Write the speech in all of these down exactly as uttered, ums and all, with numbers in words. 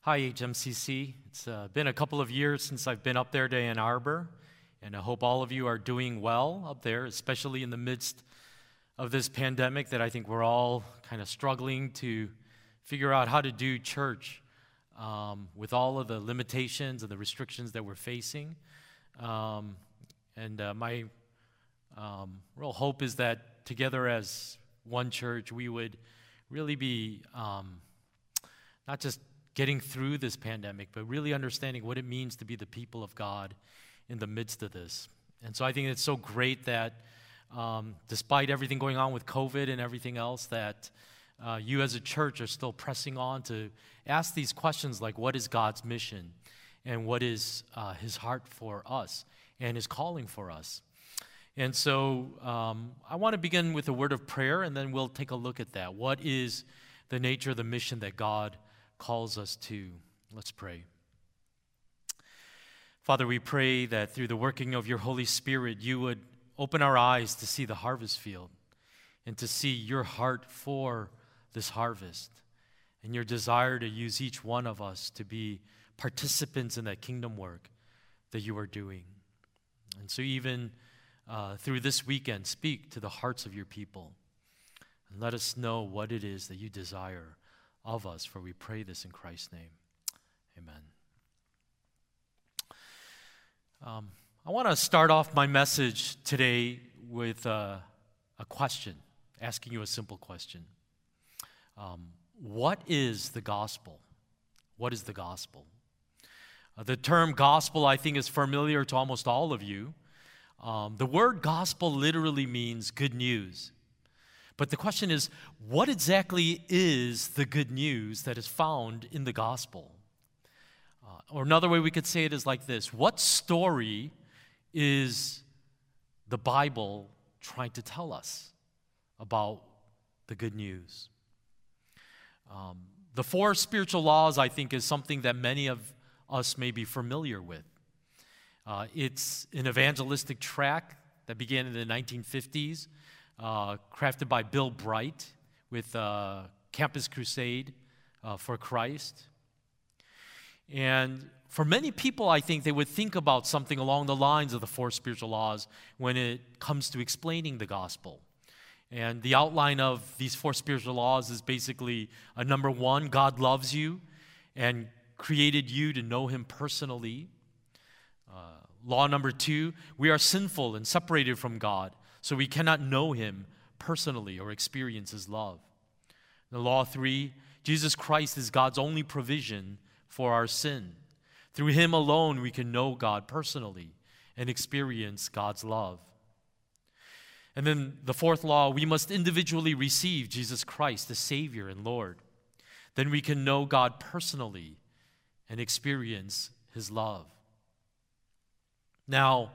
Hi, H M C C. It's uh, been a couple of years since I've been up there to Ann Arbor, and I hope all of you are doing well up there, especially in the midst of this pandemic that I think we're all kind of struggling to figure out how to do church um, with all of the limitations and the restrictions that we're facing. Um, and uh, my um, real hope is that together as one church, we would really be um, not just getting through this pandemic, but really understanding what it means to be the people of God in the midst of this. And so I think it's so great that um, despite everything going on with COVID and everything else, that uh, you as a church are still pressing on to ask these questions like, what is God's mission? And what is uh, his heart for us and his calling for us? And so um, I want to begin with a word of prayer, and then we'll take a look at that. What is the nature of the mission that God calls us to? Let's pray. Father, we pray that through the working of your Holy Spirit, you would open our eyes to see the harvest field and to see your heart for this harvest and your desire to use each one of us to be participants in that kingdom work that you are doing. And so even uh, through this weekend, speak to the hearts of your people and let us know what it is that you desire of us, for we pray this in Christ's name. Amen. Um, I want to start off my message today with uh, a question, asking you a simple question. Um, what is the gospel? What is the gospel? Uh, the term gospel, I think, is familiar to almost all of you. Um, the word gospel literally means good news. But the question is, what exactly is the good news that is found in the gospel? Uh, or another way we could say it is like this: what story is the Bible trying to tell us about the good news? Um, the four spiritual laws, I think, is something that many of us may be familiar with. Uh, it's an evangelistic tract that began in the nineteen fifties. Uh, crafted by Bill Bright with uh, Campus Crusade uh, for Christ. And for many people, I think they would think about something along the lines of the four spiritual laws when it comes to explaining the gospel. And the outline of these four spiritual laws is basically uh, number one, God loves you and created you to know him personally. Uh, law number two, we are sinful and separated from God, so we cannot know him personally or experience his love. The law three, Jesus Christ is God's only provision for our sin. Through him alone, we can know God personally and experience God's love. And then the fourth law, we must individually receive Jesus Christ as Savior and Lord. Then we can know God personally and experience his love. Now,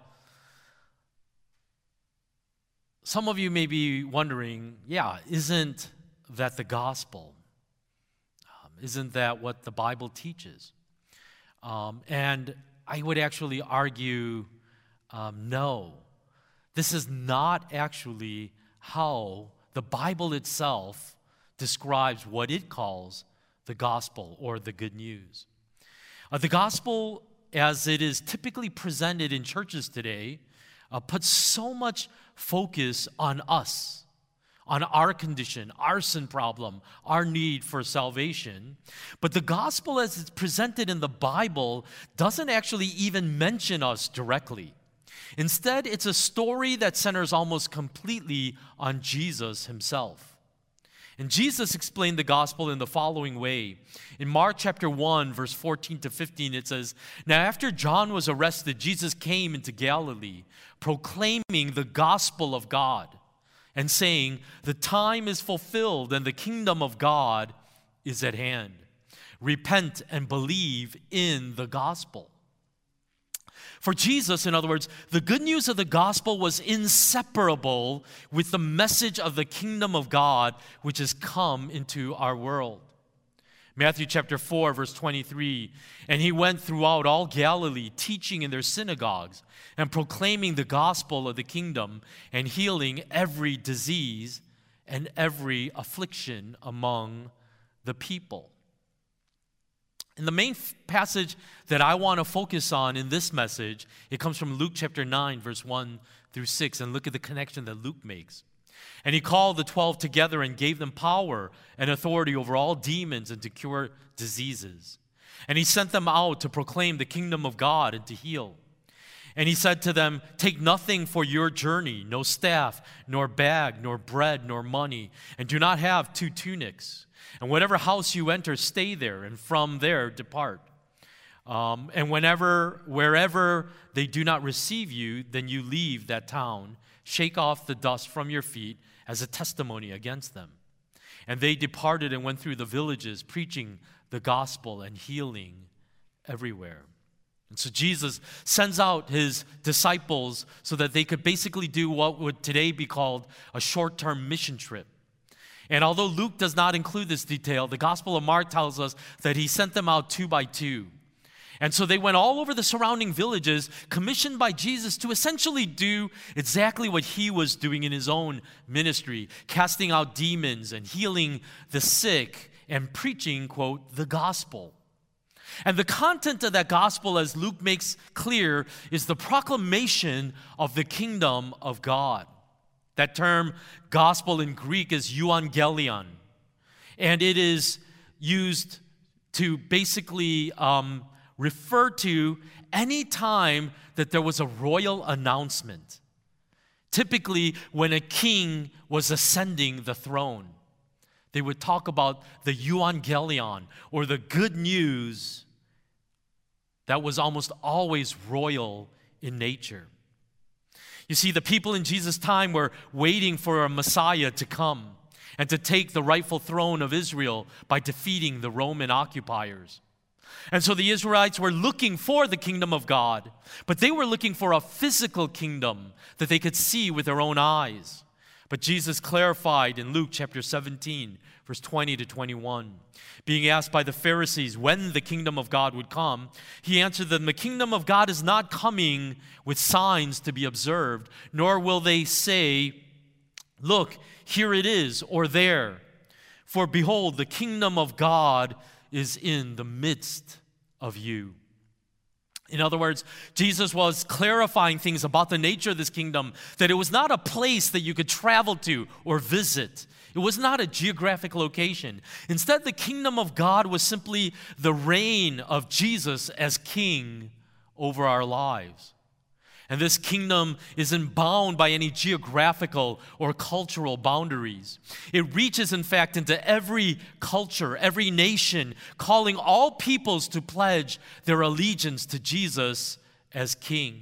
some of you may be wondering, yeah, isn't that the gospel? Um, isn't that what the Bible teaches? Um, and I would actually argue, um, no. This is not actually how the Bible itself describes what it calls the gospel or the good news. Uh, the gospel, as it is typically presented in churches today, uh, puts so much focus on us, on our condition, our sin problem, our need for salvation. But the gospel as it's presented in the Bible doesn't actually even mention us directly. Instead, it's a story that centers almost completely on Jesus himself. And Jesus explained the gospel in the following way. In Mark chapter one, verse fourteen to fifteen, it says, "Now after John was arrested, Jesus came into Galilee, proclaiming the gospel of God, and saying, 'The time is fulfilled, and the kingdom of God is at hand. Repent and believe in the gospel.'" For Jesus, in other words, the good news of the gospel was inseparable with the message of the kingdom of God, which has come into our world. Matthew chapter four, verse twenty-three, "And he went throughout all Galilee, teaching in their synagogues and proclaiming the gospel of the kingdom and healing every disease and every affliction among the people." And the main f- passage that I want to focus on in this message, it comes from Luke chapter nine, verse one through six, and look at the connection that Luke makes. And he called the twelve together and gave them power and authority over all demons and to cure diseases. And he sent them out to proclaim the kingdom of God and to heal. And he said to them, take nothing for your journey, no staff, nor bag, nor bread, nor money, and do not have two tunics. And whatever house you enter, stay there, and from there depart. Um, and whenever, wherever they do not receive you, then you leave that town, shake off the dust from your feet as a testimony against them. And they departed and went through the villages, preaching the gospel and healing everywhere. And so Jesus sends out his disciples so that they could basically do what would today be called a short-term mission trip. And although Luke does not include this detail, the Gospel of Mark tells us that he sent them out two by two. And so they went all over the surrounding villages, commissioned by Jesus to essentially do exactly what he was doing in his own ministry, casting out demons and healing the sick and preaching, quote, the gospel. And the content of that gospel, as Luke makes clear, is the proclamation of the kingdom of God. That term, gospel in Greek, is euangelion. And it is used to basically um, refer to any time that there was a royal announcement. Typically, when a king was ascending the throne, they would talk about the euangelion, or the good news that was almost always royal in nature. You see, the people in Jesus' time were waiting for a Messiah to come and to take the rightful throne of Israel by defeating the Roman occupiers. And so the Israelites were looking for the kingdom of God, but they were looking for a physical kingdom that they could see with their own eyes. But Jesus clarified in Luke chapter seventeen, verse twenty to twenty-one. Being asked by the Pharisees when the kingdom of God would come, he answered them, the kingdom of God is not coming with signs to be observed, nor will they say, look, here it is, or there. For behold, the kingdom of God is in the midst of you. In other words, Jesus was clarifying things about the nature of this kingdom, that it was not a place that you could travel to or visit. It was not a geographic location. Instead, the kingdom of God was simply the reign of Jesus as king over our lives. And this kingdom isn't bound by any geographical or cultural boundaries. It reaches, in fact, into every culture, every nation, calling all peoples to pledge their allegiance to Jesus as king.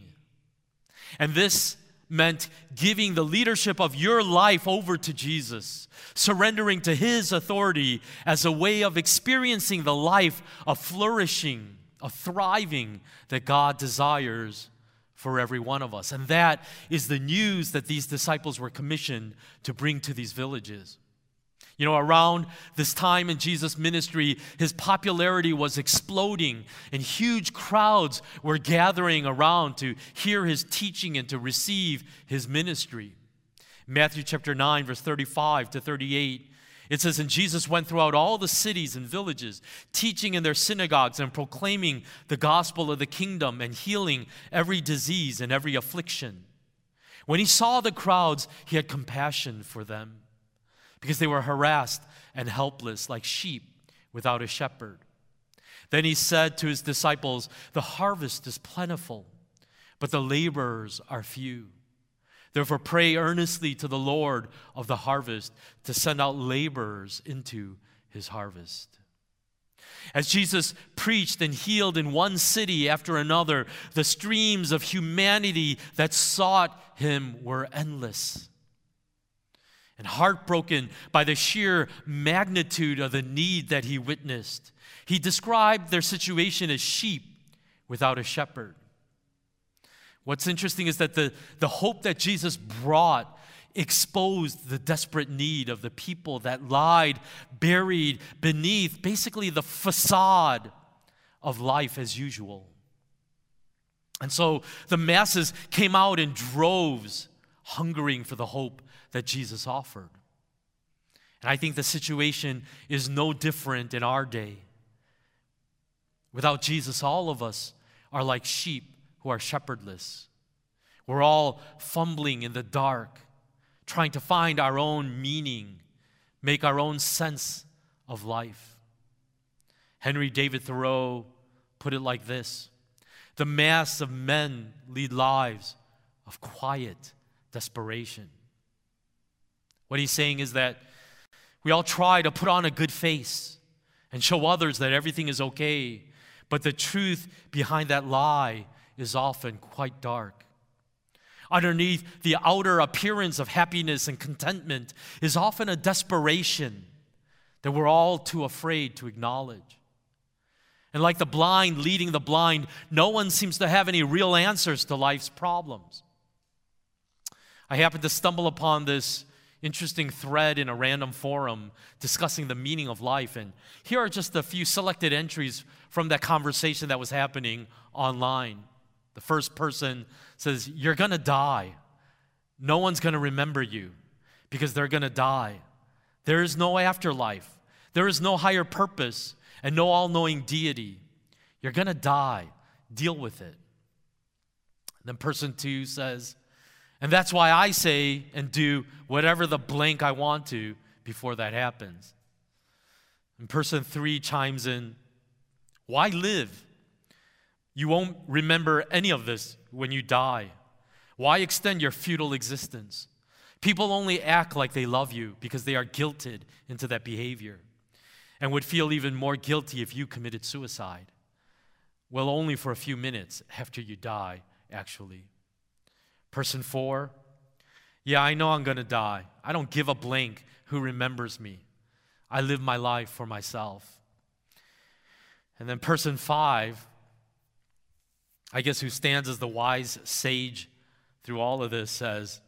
And this meant giving the leadership of your life over to Jesus, surrendering to his authority as a way of experiencing the life of flourishing, of thriving that God desires for every one of us. And that is the news that these disciples were commissioned to bring to these villages. You know, around this time in Jesus' ministry, his popularity was exploding, and huge crowds were gathering around to hear his teaching and to receive his ministry. Matthew chapter nine, verse thirty-five to thirty-eight, it says, and Jesus went throughout all the cities and villages, teaching in their synagogues and proclaiming the gospel of the kingdom and healing every disease and every affliction. When he saw the crowds, he had compassion for them, because they were harassed and helpless like sheep without a shepherd. Then he said to his disciples, the harvest is plentiful, but the laborers are few. Therefore pray earnestly to the Lord of the harvest to send out laborers into his harvest. As Jesus preached and healed in one city after another, the streams of humanity that sought him were endless. And heartbroken by the sheer magnitude of the need that he witnessed, he described their situation as sheep without a shepherd. What's interesting is that the, the hope that Jesus brought exposed the desperate need of the people that lied buried beneath basically the facade of life as usual. And so the masses came out in droves, hungering for the hope that Jesus offered. And I think the situation is no different in our day. Without Jesus, all of us are like sheep who are shepherdless. We're all fumbling in the dark, trying to find our own meaning, make our own sense of life. Henry David Thoreau put it like this: the mass of men lead lives of quiet desperation. What he's saying is that we all try to put on a good face and show others that everything is okay, but the truth behind that lie is often quite dark. Underneath the outer appearance of happiness and contentment is often a desperation that we're all too afraid to acknowledge. And like the blind leading the blind, no one seems to have any real answers to life's problems. I happened to stumble upon this interesting thread in a random forum discussing the meaning of life. And here are just a few selected entries from that conversation that was happening online. The first person says, "You're going to die. No one's going to remember you because they're going to die. There is no afterlife. There is no higher purpose and no all-knowing deity. You're going to die. Deal with it." And then person two says, "And that's why I say and do whatever the blank I want to before that happens." And person three chimes in, "Why live? You won't remember any of this when you die. Why extend your futile existence? People only act like they love you because they are guilted into that behavior and would feel even more guilty if you committed suicide. Well, only for a few minutes after you die, actually." Person four, "Yeah, I know I'm going to die. I don't give a blank who remembers me. I live my life for myself." And then person five, I guess who stands as the wise sage through all of this, says,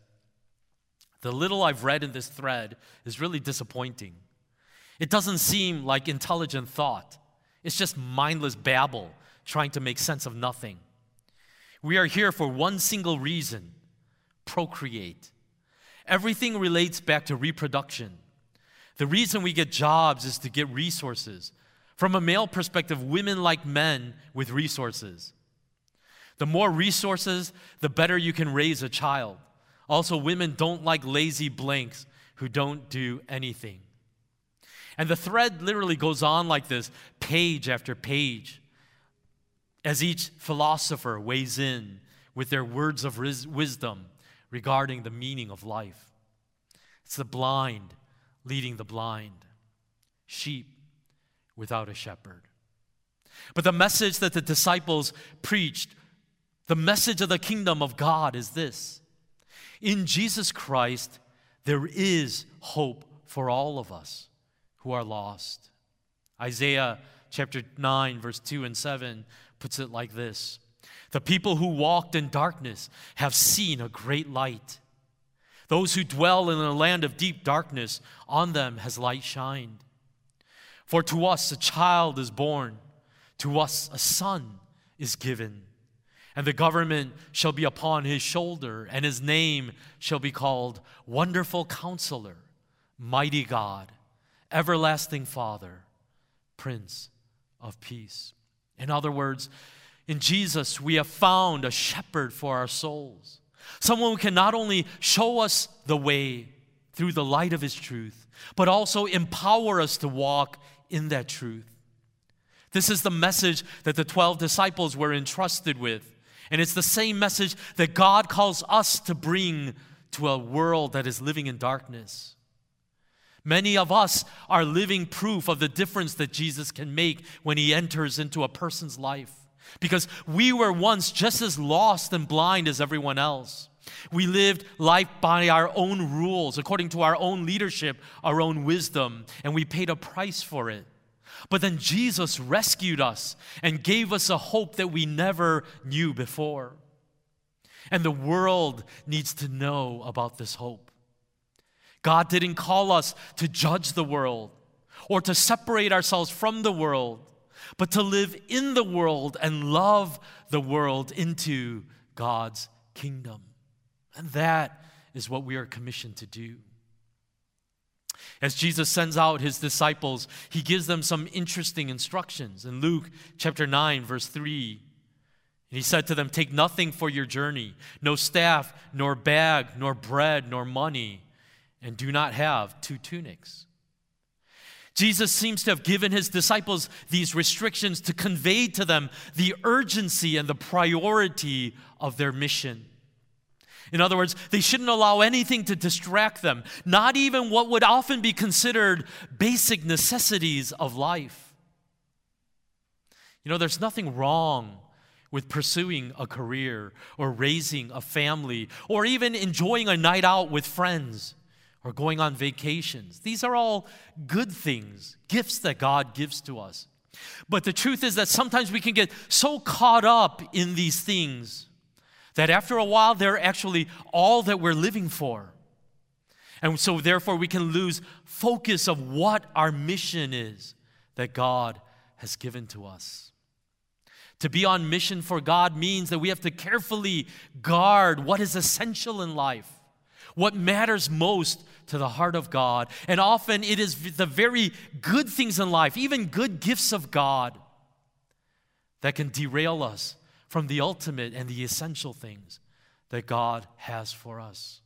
"The little I've read in this thread is really disappointing. It doesn't seem like intelligent thought. It's just mindless babble trying to make sense of nothing. We are here for one single reason: procreate. Everything relates back to reproduction. The reason we get jobs is to get resources. From a male perspective, women like men with resources. The more resources, the better you can raise a child. Also, women don't like lazy blanks who don't do anything." And the thread literally goes on like this, page after page, as each philosopher weighs in with their words of ris- wisdom regarding the meaning of life. It's the blind leading the blind, sheep without a shepherd. But the message that the disciples preached, the message of the kingdom of God, is this: in Jesus Christ, there is hope for all of us who are lost. Isaiah chapter nine, verse two and seven puts it like this: "The people who walked in darkness have seen a great light. Those who dwell in a land of deep darkness, on them has light shined. For to us a child is born, to us a son is given, and the government shall be upon his shoulder, and his name shall be called Wonderful Counselor, Mighty God, Everlasting Father, Prince of Peace." In other words, in Jesus, we have found a shepherd for our souls. Someone who can not only show us the way through the light of his truth, but also empower us to walk in that truth. This is the message that the twelve disciples were entrusted with. And it's the same message that God calls us to bring to a world that is living in darkness. Many of us are living proof of the difference that Jesus can make when he enters into a person's life. Because we were once just as lost and blind as everyone else. We lived life by our own rules, according to our own leadership, our own wisdom, and we paid a price for it. But then Jesus rescued us and gave us a hope that we never knew before. And the world needs to know about this hope. God didn't call us to judge the world or to separate ourselves from the world, but to live in the world and love the world into God's kingdom. And that is what we are commissioned to do. As Jesus sends out his disciples, he gives them some interesting instructions. In Luke chapter nine, verse three, he said to them, "Take nothing for your journey, no staff, nor bag, nor bread, nor money, and do not have two tunics." Jesus seems to have given his disciples these restrictions to convey to them the urgency and the priority of their mission. In other words, they shouldn't allow anything to distract them, not even what would often be considered basic necessities of life. You know, there's nothing wrong with pursuing a career or raising a family or even enjoying a night out with friends or going on vacations. These are all good things, gifts that God gives to us. But the truth is that sometimes we can get so caught up in these things that after a while, they're actually all that we're living for. And so therefore, we can lose focus of what our mission is that God has given to us. To be on mission for God means that we have to carefully guard what is essential in life, what matters most to the heart of God. And often it is the very good things in life, even good gifts of God, that can derail us from the ultimate and the essential things that God has for us.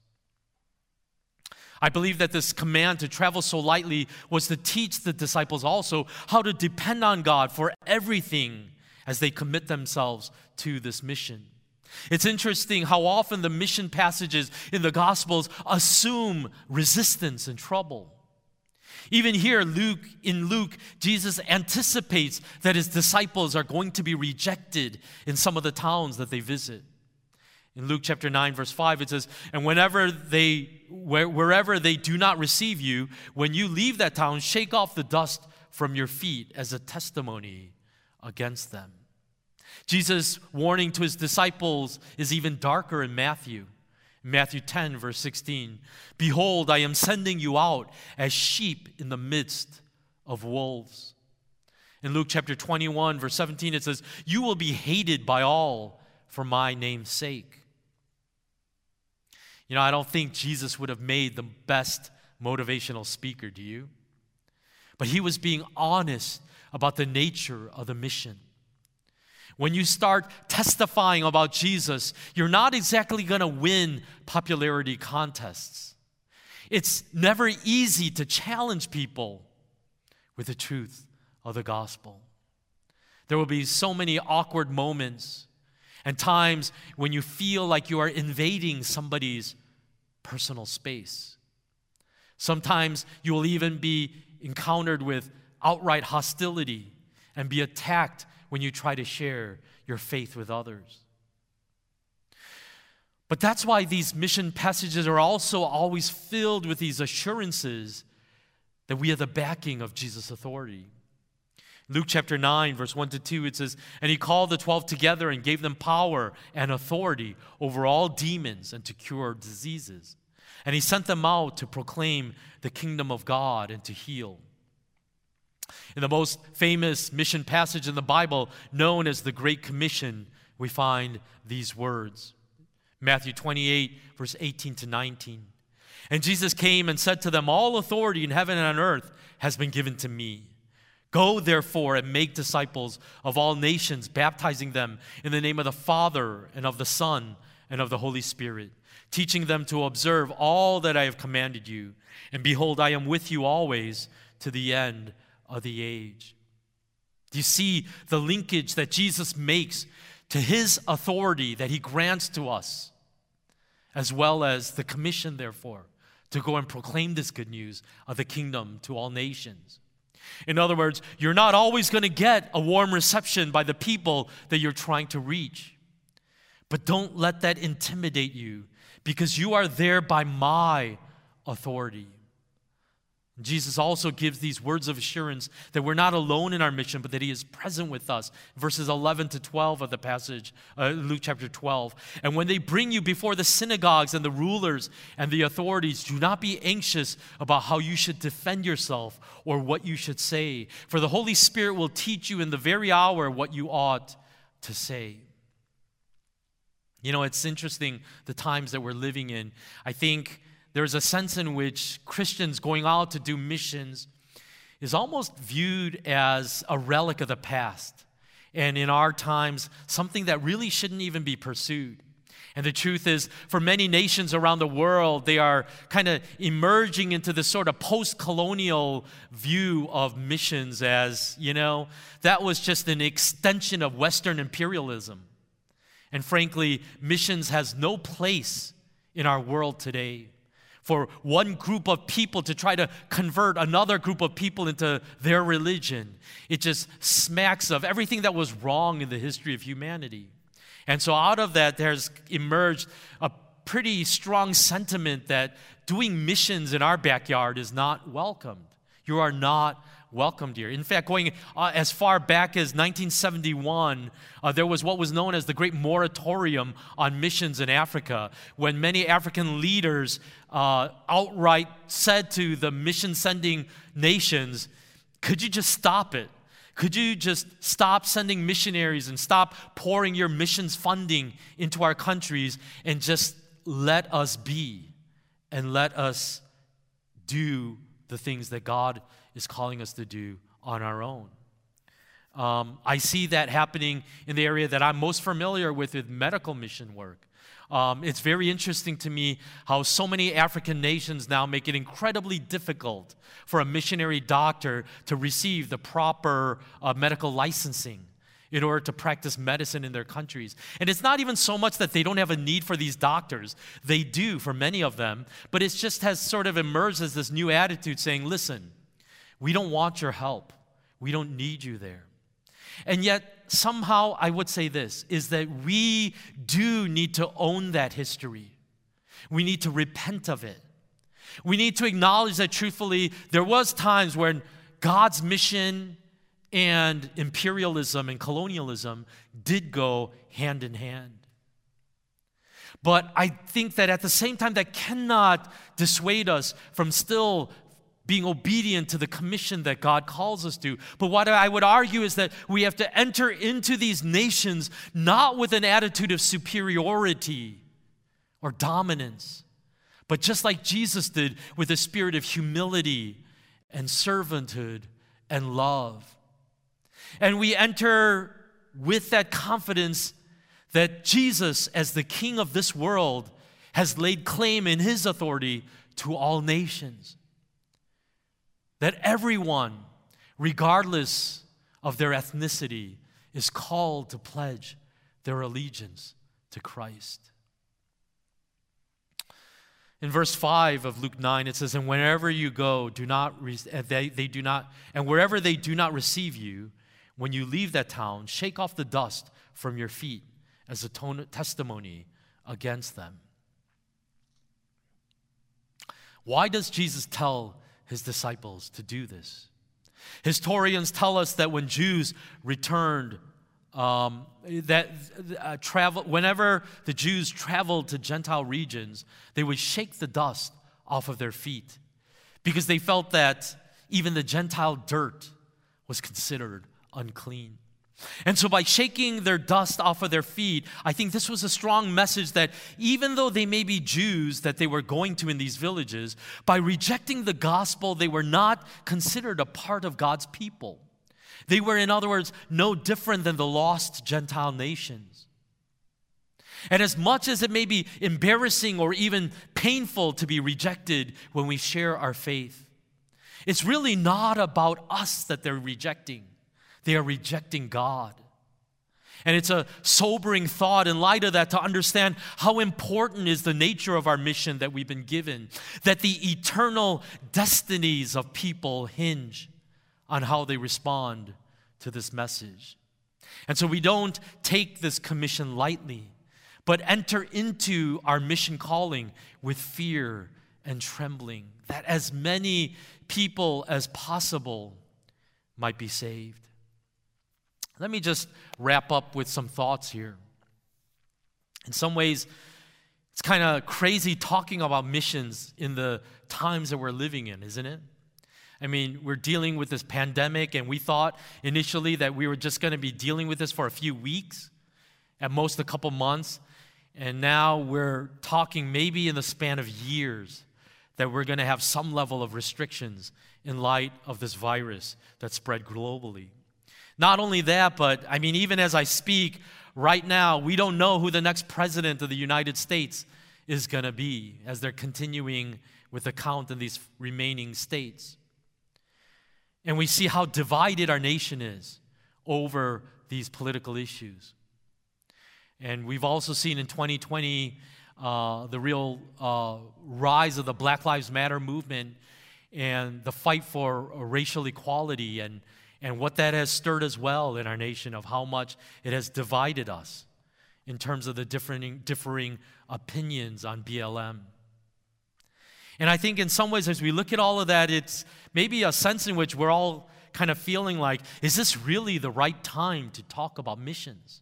I believe that this command to travel so lightly was to teach the disciples also how to depend on God for everything as they commit themselves to this mission. It's interesting how often the mission passages in the Gospels assume resistance and trouble. Even here, Luke, in Luke, Jesus anticipates that his disciples are going to be rejected in some of the towns that they visit. In Luke chapter nine, verse five, it says, "And whenever they, where, wherever they do not receive you, when you leave that town, shake off the dust from your feet as a testimony against them." Jesus' warning to his disciples is even darker in Matthew. Matthew ten, verse sixteen, "Behold, I am sending you out as sheep in the midst of wolves." In Luke chapter twenty-one, verse seventeen, it says, "You will be hated by all for my name's sake." You know, I don't think Jesus would have made the best motivational speaker, do you? But he was being honest about the nature of the mission. When you start testifying about Jesus, you're not exactly going to win popularity contests. It's never easy to challenge people with the truth of the gospel. There will be so many awkward moments and times when you feel like you are invading somebody's personal space. Sometimes you will even be encountered with outright hostility and be attacked when you try to share your faith with others. But that's why these mission passages are also always filled with these assurances that we have the backing of Jesus' authority. Luke chapter nine, verse one to two, it says, "And he called the twelve together and gave them power and authority over all demons and to cure diseases. And he sent them out to proclaim the kingdom of God and to heal." In the most famous mission passage in the Bible, known as the Great Commission, we find these words. Matthew twenty-eight, verse eighteen to nineteen. "And Jesus came and said to them, 'All authority in heaven and on earth has been given to me. Go, therefore, and make disciples of all nations, baptizing them in the name of the Father and of the Son and of the Holy Spirit, teaching them to observe all that I have commanded you. And behold, I am with you always to the end of the age.'" Do you see the linkage that Jesus makes to his authority that he grants to us, as well as the commission, therefore, to go and proclaim this good news of the kingdom to all nations? In other words, you're not always going to get a warm reception by the people that you're trying to reach. But don't let that intimidate you, because you are there by my authority. Jesus also gives these words of assurance that we're not alone in our mission, but that he is present with us. Verses eleven to twelve of the passage, uh, Luke chapter twelve. "And when they bring you before the synagogues and the rulers and the authorities, do not be anxious about how you should defend yourself or what you should say. For the Holy Spirit will teach you in the very hour what you ought to say." You know, it's interesting the times that we're living in. I think there's a sense in which Christians going out to do missions is almost viewed as a relic of the past. And in our times, something that really shouldn't even be pursued. And the truth is, for many nations around the world, they are kind of emerging into this sort of post-colonial view of missions as, you know, that was just an extension of Western imperialism. And frankly, missions has no place in our world today. For one group of people to try to convert another group of people into their religion, it just smacks of everything that was wrong in the history of humanity. And so out of that, there's emerged a pretty strong sentiment that doing missions in our backyard is not welcomed. You are not welcomed here. In fact, going uh, as far back as nineteen seventy-one, uh, there was what was known as the Great Moratorium on Missions in Africa, when many African leaders uh, outright said to the mission-sending nations, could you just stop it? Could you just stop sending missionaries and stop pouring your missions funding into our countries and just let us be and let us do the things that God is calling us to do on our own? Um, I see that happening in the area that I'm most familiar with, with medical mission work. Um, it's very interesting to me how so many African nations now make it incredibly difficult for a missionary doctor to receive the proper uh, medical licensing in order to practice medicine in their countries. And it's not even so much that they don't have a need for these doctors. They do for many of them, but it just has sort of emerged as this new attitude saying, listen, we don't want your help. We don't need you there. And yet, somehow, I would say this, is that we do need to own that history. We need to repent of it. We need to acknowledge that, truthfully, there was times when God's mission and imperialism and colonialism did go hand in hand. But I think that at the same time, that cannot dissuade us from still being obedient to the commission that God calls us to. But what I would argue is that we have to enter into these nations not with an attitude of superiority or dominance, but just like Jesus did, with a spirit of humility and servanthood and love. And we enter with that confidence that Jesus, as the King of this world, has laid claim in his authority to all nations. That everyone, regardless of their ethnicity, is called to pledge their allegiance to Christ. In verse five of Luke nine, it says, "And wherever you go, do not re- they, they do not, and wherever they do not receive you, when you leave that town, shake off the dust from your feet as a ton- testimony against them." Why does Jesus tell his disciples to do this? Historians tell us that when Jews returned, um, that uh, travel, whenever the Jews traveled to Gentile regions, they would shake the dust off of their feet because they felt that even the Gentile dirt was considered unclean. And so by shaking their dust off of their feet, I think this was a strong message that even though they may be Jews that they were going to in these villages, by rejecting the gospel, they were not considered a part of God's people. They were, in other words, no different than the lost Gentile nations. And as much as it may be embarrassing or even painful to be rejected when we share our faith, it's really not about us that they're rejecting. They are rejecting God. And it's a sobering thought in light of that to understand how important is the nature of our mission that we've been given, that the eternal destinies of people hinge on how they respond to this message. And so we don't take this commission lightly, but enter into our mission calling with fear and trembling, that as many people as possible might be saved. Let me just wrap up with some thoughts here. In some ways, it's kind of crazy talking about missions in the times that we're living in, isn't it? I mean, we're dealing with this pandemic, and we thought initially that we were just going to be dealing with this for a few weeks, at most a couple months, and now we're talking maybe in the span of years that we're going to have some level of restrictions in light of this virus that spread globally. Not only that, but I mean, even as I speak right now, we don't know who the next president of the United States is going to be as they're continuing with the count in these remaining states. And we see how divided our nation is over these political issues. And we've also seen in twenty twenty uh, the real uh, rise of the Black Lives Matter movement and the fight for racial equality, and, and what that has stirred as well in our nation, of how much it has divided us in terms of the differing, differing opinions on B L M. And I think in some ways, as we look at all of that, it's maybe a sense in which we're all kind of feeling like, is this really the right time to talk about missions?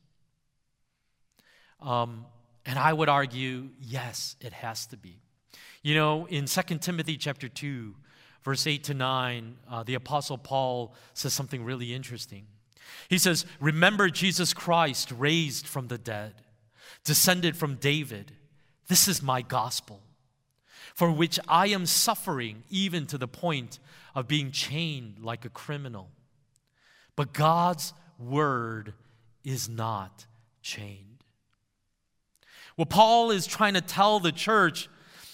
Um, and I would argue, yes, it has to be. You know, in Second Timothy chapter two, verse eight to nine, uh, the Apostle Paul says something really interesting. He says, "Remember Jesus Christ, raised from the dead, descended from David. This is my gospel, for which I am suffering even to the point of being chained like a criminal. But God's word is not chained." What Paul is trying to tell the church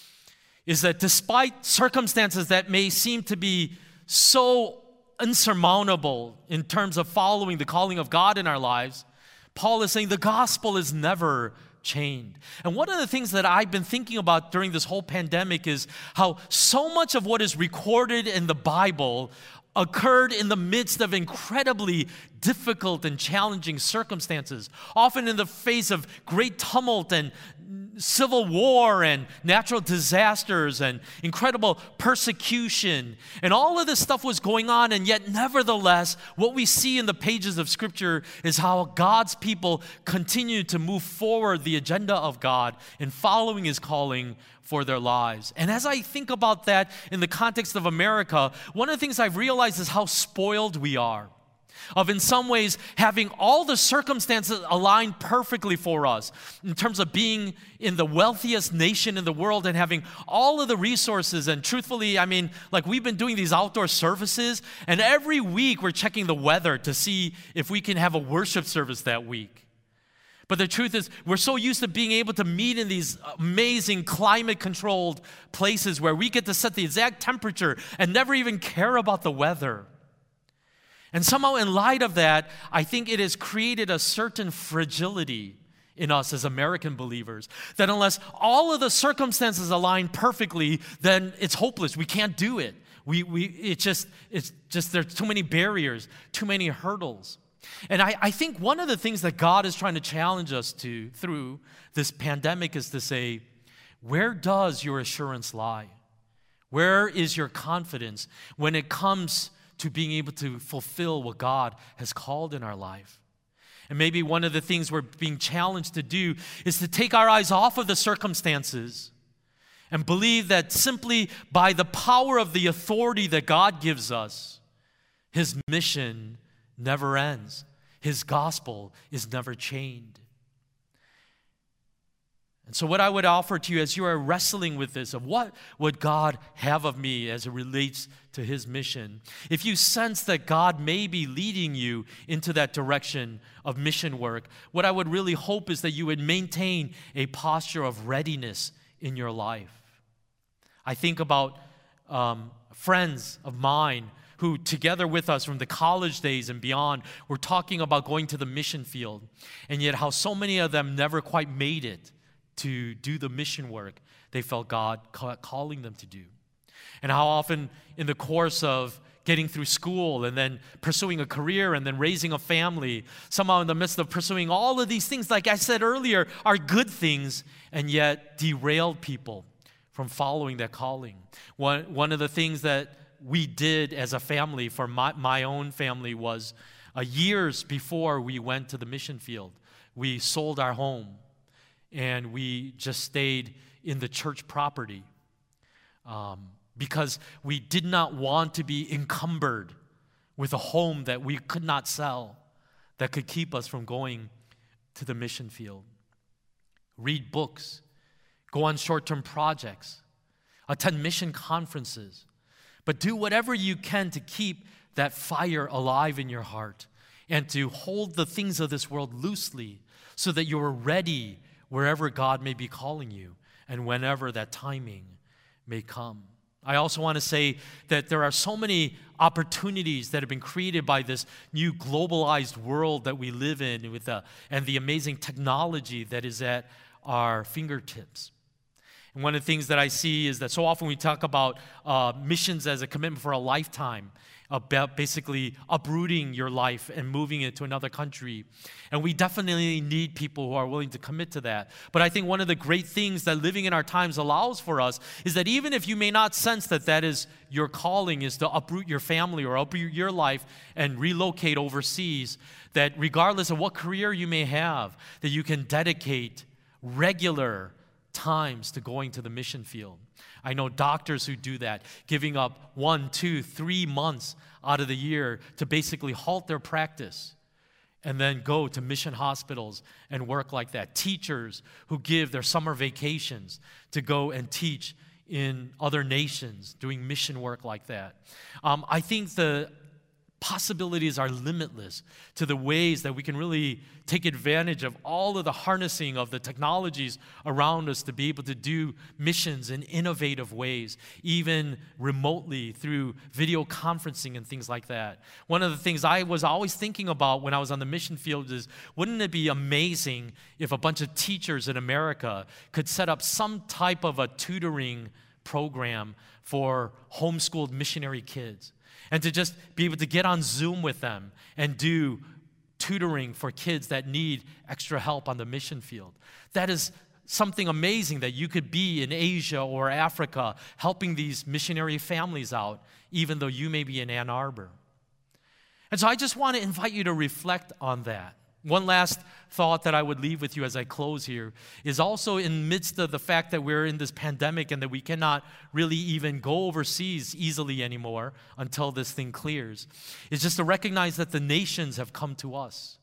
is that despite circumstances that may seem to be so insurmountable in terms of following the calling of God in our lives, Paul is saying the gospel is never chained. And one of the things that I've been thinking about during this whole pandemic is how so much of what is recorded in the Bible occurred in the midst of incredibly difficult and challenging circumstances, often in the face of great tumult and civil war and natural disasters and incredible persecution. And all of this stuff was going on, and yet nevertheless, what we see in the pages of Scripture is how God's people continue to move forward the agenda of God in following His calling for their lives. And as I think about that in the context of America, one of the things I've realized is how spoiled we are. Of in some ways having all the circumstances aligned perfectly for us in terms of being in the wealthiest nation in the world and having all of the resources. And truthfully, I mean, like we've been doing these outdoor services, and every week we're checking the weather to see if we can have a worship service that week. But the truth is, we're so used to being able to meet in these amazing climate-controlled places where we get to set the exact temperature and never even care about the weather. And somehow in light of that, I think it has created a certain fragility in us as American believers, that unless all of the circumstances align perfectly, then it's hopeless. We can't do it. We, we, it just, it's just, there's too many barriers, too many hurdles. And I, I think one of the things that God is trying to challenge us to through this pandemic is to say, where does your assurance lie? Where is your confidence when it comes to being able to fulfill what God has called in our life? And maybe one of the things we're being challenged to do is to take our eyes off of the circumstances and believe that simply by the power of the authority that God gives us, His mission never ends. His gospel is never chained. And so what I would offer to you as you are wrestling with this, of what would God have of me as it relates to His mission, if you sense that God may be leading you into that direction of mission work, what I would really hope is that you would maintain a posture of readiness in your life. I think about um, friends of mine who together with us from the college days and beyond were talking about going to the mission field, and yet how so many of them never quite made it to do the mission work they felt God calling them to do. And how often in the course of getting through school and then pursuing a career and then raising a family, somehow in the midst of pursuing all of these things, like I said earlier, are good things, and yet derailed people from following that calling. One, one of the things that we did as a family, for my, my own family, was uh, years before we went to the mission field, we sold our home. And we just stayed in the church property um, because we did not want to be encumbered with a home that we could not sell that could keep us from going to the mission field. Read books, go on short-term projects, attend mission conferences, but do whatever you can to keep that fire alive in your heart and to hold the things of this world loosely so that you're ready wherever God may be calling you and whenever that timing may come. I also want to say that there are so many opportunities that have been created by this new globalized world that we live in with the, and the amazing technology that is at our fingertips. And one of the things that I see is that so often we talk about uh, missions as a commitment for a lifetime, about basically uprooting your life and moving it to another country. And we definitely need people who are willing to commit to that. But I think one of the great things that living in our times allows for us is that even if you may not sense that that is your calling, is to uproot your family or uproot your life and relocate overseas, that regardless of what career you may have, that you can dedicate regular times to going to the mission field. I know doctors who do that, giving up one, two, three months out of the year to basically halt their practice and then go to mission hospitals and work like that. Teachers who give their summer vacations to go and teach in other nations, doing mission work like that. Um, I think the possibilities are limitless to the ways that we can really take advantage of all of the harnessing of the technologies around us to be able to do missions in innovative ways, even remotely through video conferencing and things like that. One of the things I was always thinking about when I was on the mission field is, wouldn't it be amazing if a bunch of teachers in America could set up some type of a tutoring program for homeschooled missionary kids? And to just be able to get on Zoom with them and do tutoring for kids that need extra help on the mission field. That is something amazing, that you could be in Asia or Africa helping these missionary families out, even though you may be in Ann Arbor. And so I just want to invite you to reflect on that. One last thought that I would leave with you as I close here is also in the midst of the fact that we're in this pandemic and that we cannot really even go overseas easily anymore until this thing clears, is just to recognize that the nations have come to us.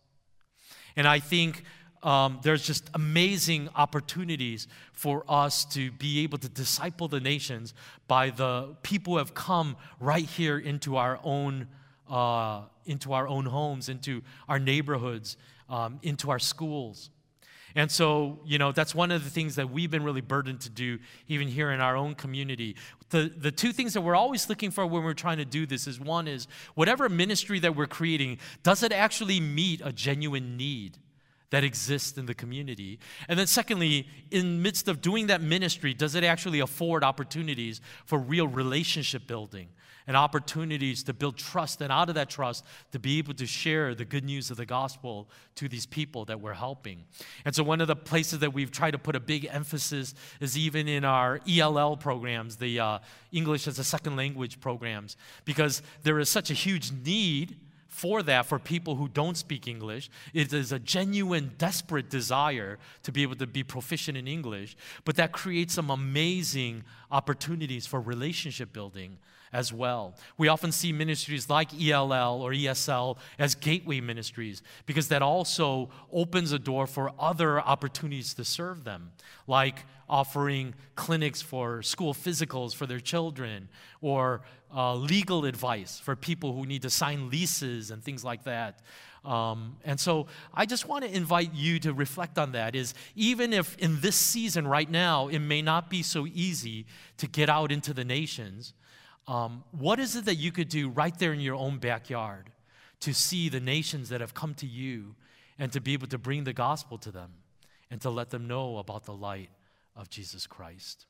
And I think um, there's just amazing opportunities for us to be able to disciple the nations by the people who have come right here into our own uh, into our own homes, into our neighborhoods, um, into our schools. And so, you know, that's one of the things that we've been really burdened to do, even here in our own community. The, the two things that we're always looking for when we're trying to do this is, one is, whatever ministry that we're creating, does it actually meet a genuine need that exists in the community? And then secondly, in the midst of doing that ministry, does it actually afford opportunities for real relationship building and opportunities to build trust, and out of that trust, to be able to share the good news of the gospel to these people that we're helping? And so one of the places that we've tried to put a big emphasis is even in our E L L programs, the uh, English as a Second Language programs, because there is such a huge need for that, for people who don't speak English. It is a genuine, desperate desire to be able to be proficient in English, but that creates some amazing opportunities for relationship building as well. We often see ministries like E L L or E S L as gateway ministries, because that also opens a door for other opportunities to serve them, like offering clinics for school physicals for their children, or uh, legal advice for people who need to sign leases and things like that. Um, and so I just want to invite you to reflect on that, is even if in this season right now, it may not be so easy to get out into the nations, um, what is it that you could do right there in your own backyard to see the nations that have come to you and to be able to bring the gospel to them and to let them know about the light of Jesus Christ?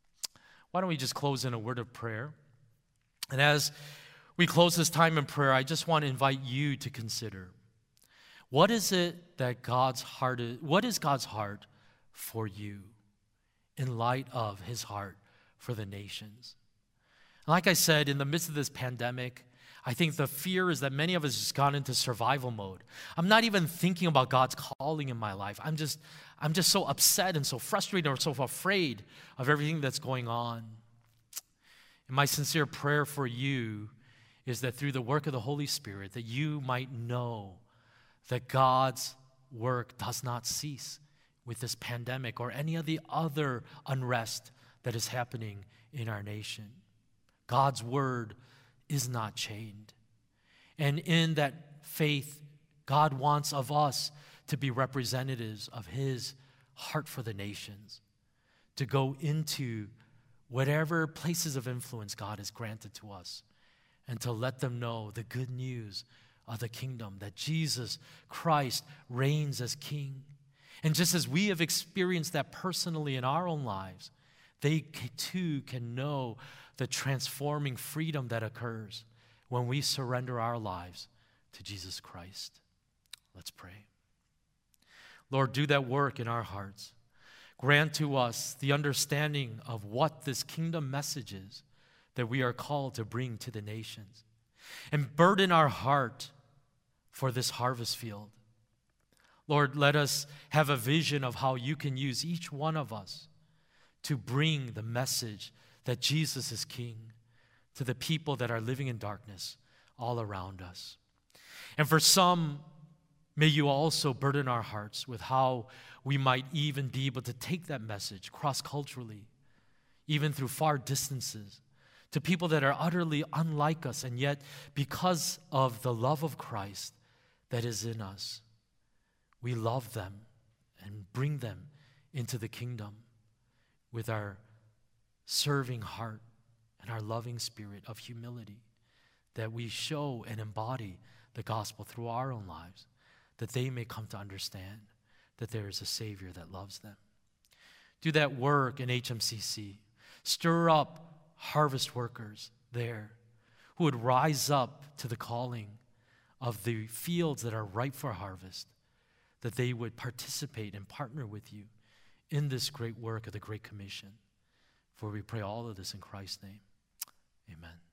Why don't we just close in a word of prayer? And as we close this time in prayer, I just want to invite you to consider, what is it that God's heart is, what is God's heart for you in light of his heart for the nations? Like I said, in the midst of this pandemic, I think the fear is that many of us just gone into survival mode. I'm not even thinking about God's calling in my life. I'm just, I'm just so upset and so frustrated or so afraid of everything that's going on. And my sincere prayer for you is that through the work of the Holy Spirit, that you might know that God's work does not cease with this pandemic or any of the other unrest that is happening in our nation. God's word is not chained. And in that faith, God wants of us to be representatives of his heart for the nations, to go into whatever places of influence God has granted to us, and to let them know the good news of the kingdom, that Jesus Christ reigns as King. And just as we have experienced that personally in our own lives, they too can know the transforming freedom that occurs when we surrender our lives to Jesus Christ. Let's pray. Lord, do that work in our hearts. Grant to us the understanding of what this kingdom message is that we are called to bring to the nations. And burden our heart for this harvest field. Lord, let us have a vision of how you can use each one of us to bring the message that Jesus is King to the people that are living in darkness all around us. And for some, may you also burden our hearts with how we might even be able to take that message cross-culturally, even through far distances, to people that are utterly unlike us, and yet because of the love of Christ that is in us, we love them and bring them into the kingdom with our serving heart and our loving spirit of humility, that we show and embody the gospel through our own lives, that they may come to understand that there is a Savior that loves them. Do that work in H M C C. Stir up harvest workers there who would rise up to the calling of the fields that are ripe for harvest, that they would participate and partner with you in this great work of the Great Commission. For we pray all of this in Christ's name. Amen.